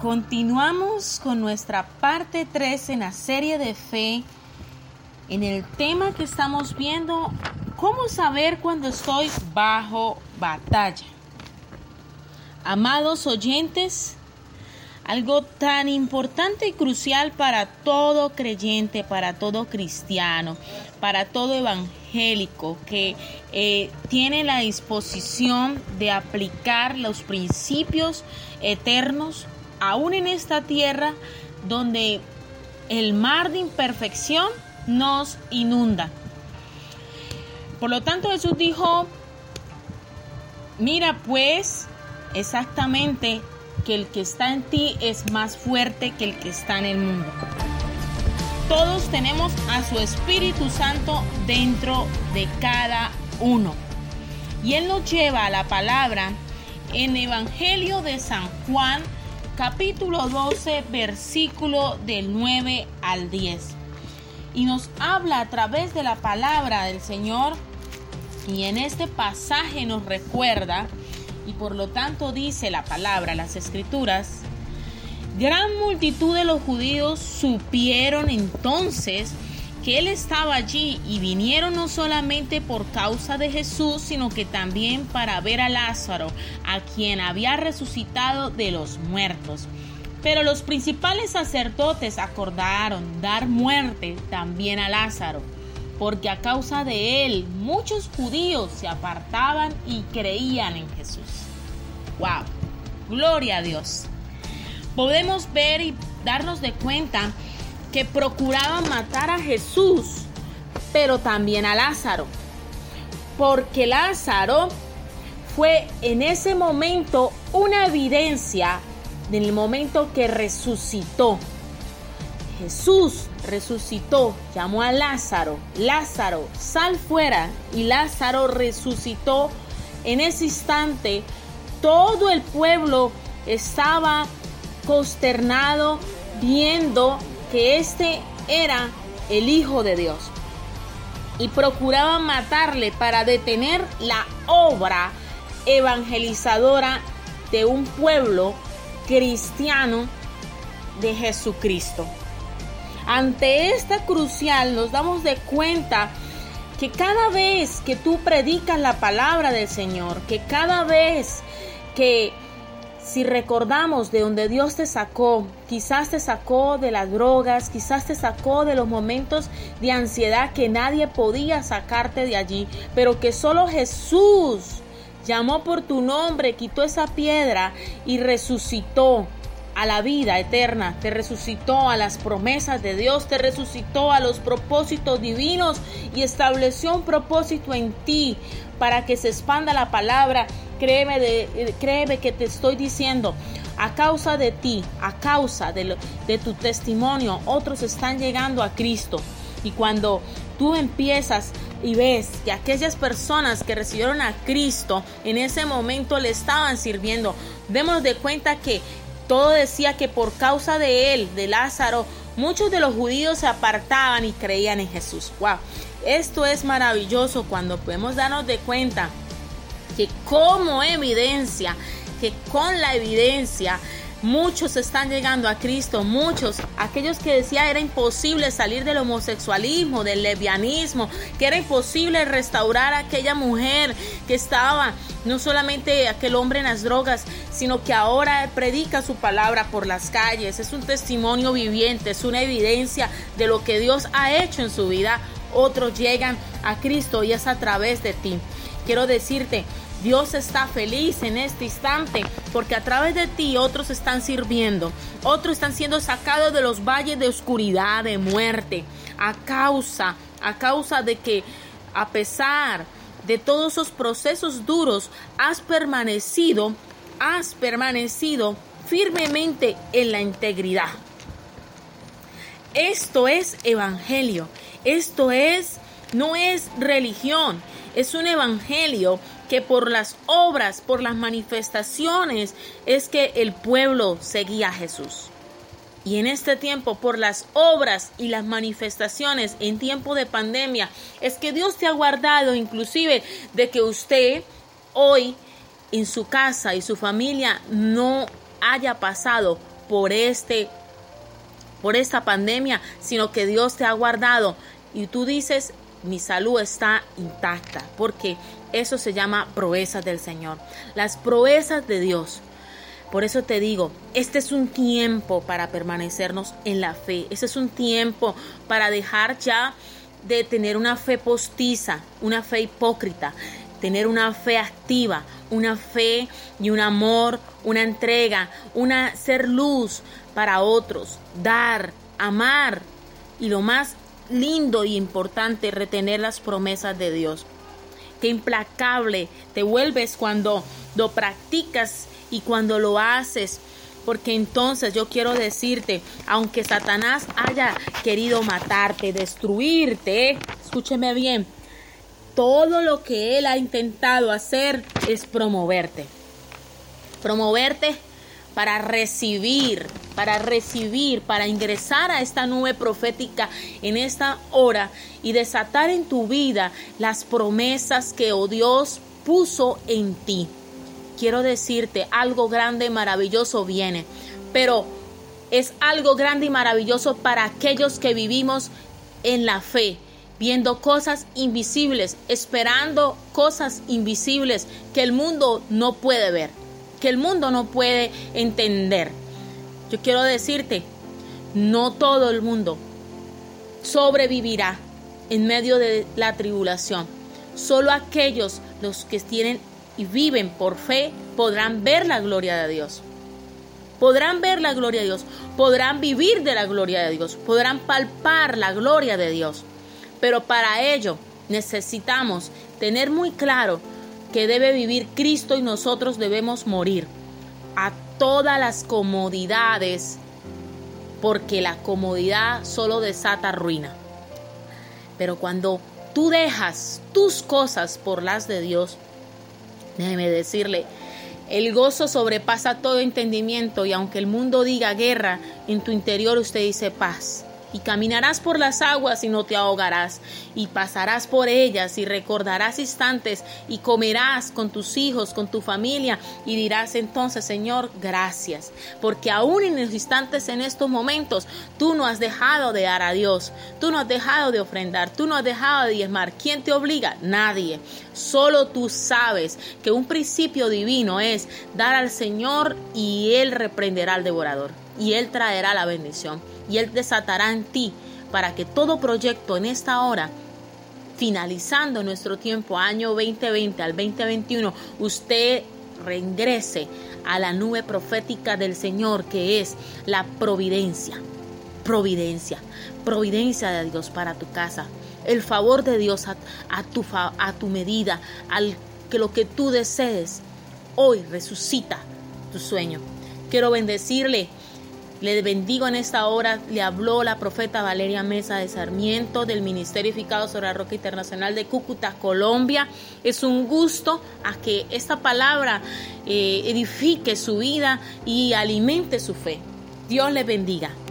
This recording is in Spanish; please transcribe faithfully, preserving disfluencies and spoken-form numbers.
Continuamos con nuestra parte tres en la serie de fe, en el tema que estamos viendo, ¿cómo saber cuando estoy bajo batalla? Amados oyentes, algo tan importante y crucial para todo creyente, para todo cristiano, para todo evangélico que eh, tiene la disposición de aplicar los principios eternos aún en esta tierra donde el mar de imperfección nos inunda. Por lo tanto, Jesús dijo, mira pues exactamente que el que está en ti es más fuerte que el que está en el mundo. Todos tenemos a su Espíritu Santo dentro de cada uno. Y Él nos lleva a la palabra en Evangelio de San Juan, capítulo doce, versículo del nueve al diez. Y nos habla a través de la palabra del Señor. Y en este pasaje nos recuerda, y por lo tanto dice la palabra, las escrituras: gran multitud de los judíos supieron entonces que Él estaba allí y vinieron no solamente por causa de Jesús, sino que también para ver a Lázaro, a quien había resucitado de los muertos. Pero los principales sacerdotes acordaron dar muerte también a Lázaro, porque a causa de él muchos judíos se apartaban y creían en Jesús. ¡Wow! ¡Gloria a Dios! Podemos ver y darnos de cuenta que procuraban matar a Jesús, pero también a Lázaro, porque Lázaro fue en ese momento una evidencia del momento que resucitó. Jesús resucitó, llamó a Lázaro, Lázaro, sal fuera, y Lázaro resucitó. En ese instante, todo el pueblo estaba consternado viendo que este era el Hijo de Dios, y procuraban matarle para detener la obra evangelizadora de un pueblo cristiano de Jesucristo. Ante esta crucial nos damos de cuenta que cada vez que tú predicas la palabra del Señor, que cada vez que si recordamos de donde Dios te sacó, quizás te sacó de las drogas, quizás te sacó de los momentos de ansiedad que nadie podía sacarte de allí, pero que solo Jesús llamó por tu nombre, quitó esa piedra y resucitó a la vida eterna, te resucitó a las promesas de Dios, te resucitó a los propósitos divinos y estableció un propósito en ti para que se expanda la palabra. Créeme, de, créeme que te estoy diciendo, a causa de ti, a causa de, lo, de tu testimonio, otros están llegando a Cristo. Y cuando tú empiezas y ves que aquellas personas que recibieron a Cristo en ese momento le estaban sirviendo, démonos de cuenta que todo decía que por causa de él, de Lázaro, muchos de los judíos se apartaban y creían en Jesús. ¡Wow! Esto es maravilloso cuando podemos darnos de cuenta que como evidencia, que con la evidencia, muchos están llegando a Cristo, muchos, aquellos que decían era imposible salir del homosexualismo, del lesbianismo, que era imposible restaurar a aquella mujer que estaba, no solamente aquel hombre en las drogas, sino que ahora predica su palabra por las calles. Es un testimonio viviente, es una evidencia de lo que Dios ha hecho en su vida. Otros llegan a Cristo y es a través de ti. Quiero decirte, Dios está feliz en este instante porque a través de ti otros están sirviendo, otros están siendo sacados de los valles de oscuridad, de muerte, a causa, a causa de que a pesar de todos esos procesos duros has permanecido, has permanecido firmemente en la integridad. Esto es evangelio, esto es, no es religión, es un evangelio que por las obras, por las manifestaciones, es que el pueblo seguía a Jesús. Y en este tiempo, por las obras y las manifestaciones en tiempo de pandemia, es que Dios te ha guardado inclusive de que usted hoy en su casa y su familia no haya pasado por este, por esta pandemia, sino que Dios te ha guardado. Y tú dices, mi salud está intacta, porque eso se llama proezas del Señor. Las proezas de Dios. Por eso te digo, este es un tiempo para permanecernos en la fe. Este es un tiempo para dejar ya de tener una fe postiza, una fe hipócrita, tener una fe activa, una fe y un amor, una entrega, una ser luz para otros, dar, amar y lo más lindo y importante, retener las promesas de Dios. Qué implacable te vuelves cuando lo practicas y cuando lo haces, porque entonces yo quiero decirte, aunque Satanás haya querido matarte, destruirte, escúcheme bien, todo lo que él ha intentado hacer es promoverte. Promoverte para recibir, para recibir, para ingresar a esta nube profética en esta hora y desatar en tu vida las promesas que oh Dios puso en ti. Quiero decirte, algo grande y maravilloso viene, pero es algo grande y maravilloso para aquellos que vivimos en la fe, viendo cosas invisibles, esperando cosas invisibles que el mundo no puede ver, que el mundo no puede entender. Yo quiero decirte, no todo el mundo sobrevivirá en medio de la tribulación. Solo aquellos los que tienen y viven por fe podrán ver la gloria de Dios. Podrán ver la gloria de Dios, podrán vivir de la gloria de Dios, podrán palpar la gloria de Dios. Pero para ello necesitamos tener muy claro que debe vivir Cristo y nosotros debemos morir a todas las comodidades, porque la comodidad solo desata ruina. Pero cuando tú dejas tus cosas por las de Dios, déjeme decirle, el gozo sobrepasa todo entendimiento, y aunque el mundo diga guerra, en tu interior usted dice paz. Y caminarás por las aguas y no te ahogarás, y pasarás por ellas y recordarás instantes y comerás con tus hijos, con tu familia, y dirás entonces, Señor, gracias, porque aún en los instantes, en estos momentos, tú no has dejado de dar a Dios, tú no has dejado de ofrendar, tú no has dejado de diezmar. ¿Quién te obliga? Nadie. Solo tú sabes que un principio divino es dar al Señor y Él reprenderá al devorador, y Él traerá la bendición. Y Él desatará en ti para que todo proyecto en esta hora, finalizando nuestro tiempo, año veinte veinte al veinte veintiuno, usted reingrese a la nube profética del Señor, que es la providencia, providencia, providencia de Dios para tu casa, el favor de Dios a, a, tu, a tu medida, al que lo que tú desees, hoy resucita tu sueño. Quiero bendecirle. Le bendigo en esta hora. Le habló la profeta Valeria Mesa de Sarmiento, del Ministerio Edificado sobre la Roca Internacional de Cúcuta, Colombia. Es un gusto a que esta palabra eh, edifique su vida y alimente su fe. Dios le bendiga.